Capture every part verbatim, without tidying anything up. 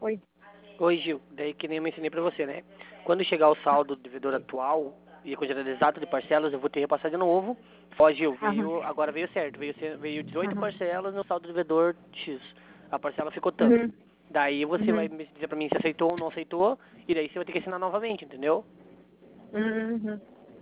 Oi. Oi, Gil. Daí que nem eu mencionei pra você, né? Quando chegar o saldo do devedor atual e a quantidade exata de parcelas, eu vou ter que repassar de novo. Ó, Gil, veio, Aham. agora veio certo. Veio, ce- veio dezoito Aham. parcelas no saldo do devedor X. A parcela ficou tanto. Uhum. Daí você vai Uhum. me dizer pra mim se aceitou ou não aceitou, e daí você vai ter que assinar novamente, entendeu? Uhum.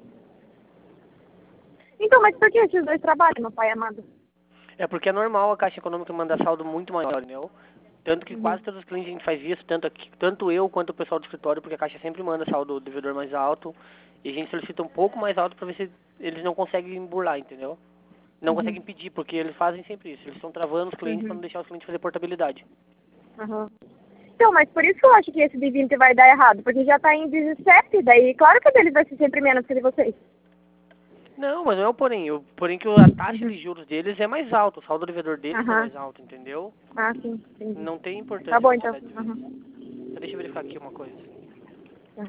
Então, mas por que esses dois trabalham, meu pai amado? É porque é normal a Caixa Econômica mandar saldo muito maior, entendeu? Tanto que Uhum. quase todos os clientes a gente faz isso, tanto, aqui, tanto eu quanto o pessoal do escritório, porque a Caixa sempre manda saldo do devedor mais alto, e a gente solicita um pouco mais alto pra ver se eles não conseguem burlar, entendeu? Não Uhum. conseguem pedir, porque eles fazem sempre isso. Eles estão travando os clientes pra Uhum. não deixar os clientes fazer portabilidade. Aham. Então, mas por isso que eu acho que esse de vinte vai dar errado, porque já tá em dezessete, daí claro que o deles vai ser sempre menos que o de vocês. Não, mas não é o porém. O porém que a taxa de Uhum. juros deles é mais alta, o saldo do devedor deles é Aham. mais alto, entendeu? Ah, sim, entendi. Não tem Tá importância a bom, então. quantidade de vezes. Aham. Só deixa eu verificar aqui uma coisa. Tá.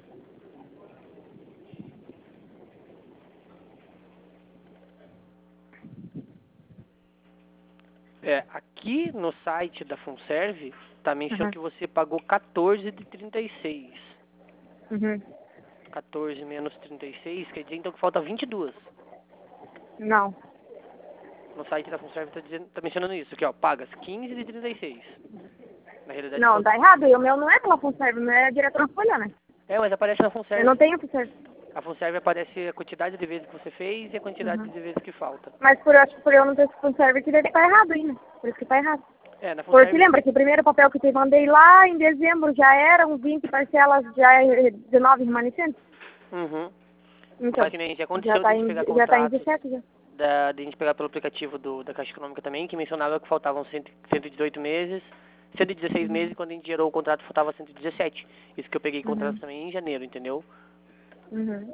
É, aqui no site da Funserve, tá mencionando Aham. que você pagou quatorze de trinta e seis. Uhum. quatorze menos trinta e seis, quer dizer então que falta vinte e dois. Não. No site da Funserve tá, dizendo, tá mencionando isso aqui, ó, pagas quinze de trinta e seis. Na realidade, Não, falta... dá errado. E o meu não é pela Funserve, não é direto na folha, né? É, mas aparece na Eu Funserve. não tenho Funserve. A Funserve aparece a quantidade de vezes que você fez e a quantidade Uhum. de vezes que falta. Mas por, acho que por eu não ter Funserve que deve estar errado ainda. Por isso que tá errado. É, na Porque Funserve... lembra que o primeiro papel que eu te mandei lá em dezembro já eram vinte parcelas, já é dezenove remanescentes? Uhum. Mas Então, que nem já já aconteceu de a tá gente em, pegar já tá em contratos, dezessete já. da, de a gente pegar pelo aplicativo do, da Caixa Econômica também, que mencionava que faltavam cento, cento e dezoito meses, cento e dezesseis meses, Uhum. e quando a gente gerou o contrato faltava cento e dezessete. Isso que eu peguei contrato Uhum. também em janeiro, entendeu? Uhum.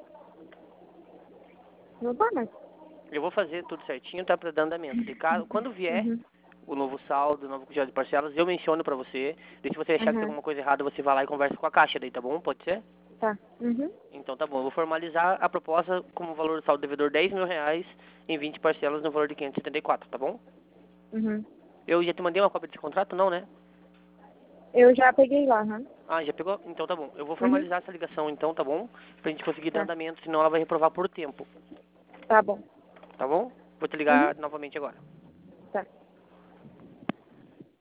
Não tá, mas... Eu vou fazer tudo certinho, tá, pra dar andamento. De caso, quando vier Uhum. o novo saldo, o novo quantidade de parcelas, eu menciono pra você. E se você achar que tem Uhum. alguma coisa errada, você vai lá e conversa com a Caixa daí, tá bom? Pode ser? Tá. Uhum. Então tá bom, eu vou formalizar a proposta como valor do saldo devedor dez mil reais em vinte parcelas no valor de quinhentos e setenta e quatro, tá bom? Uhum. Eu já te mandei uma cópia desse contrato, não, né? Eu já peguei lá, uhum. Ah, já pegou? Então tá bom. Eu vou Uhum. formalizar essa ligação então, tá bom? Pra gente conseguir dar Tá. andamento, senão ela vai reprovar por tempo. Tá bom. Tá bom? Vou te Uhum. ligar novamente agora.